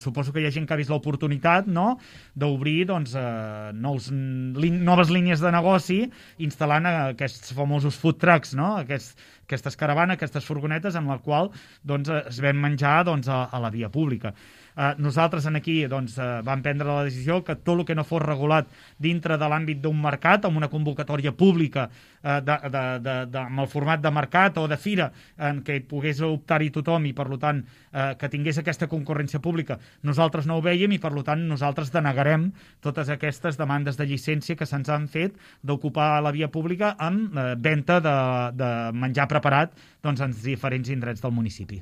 Suposo que hi ha gent que ha vist l'oportunitat, no?, d'obrir doncs, noves línies de negoci instal·lant aquests famosos food trucks, no?, aquestes caravanes, aquestes furgonetes amb la qual doncs, es ven menjar doncs, a la via pública. Nosaltres aquí doncs, vam prendre la decisió que tot el que no fos regulat dintre de l'àmbit d'un mercat, amb una convocatòria pública amb el format de mercat o de fira en què pogués optar-hi tothom i per tant que tingués aquesta concurrència pública, nosaltres no ho veiem i per tant nosaltres denegarem totes aquestes demandes de llicència que se'ns han fet d'ocupar la via pública amb venda de menjar preparat doncs, en diferents indrets del municipi.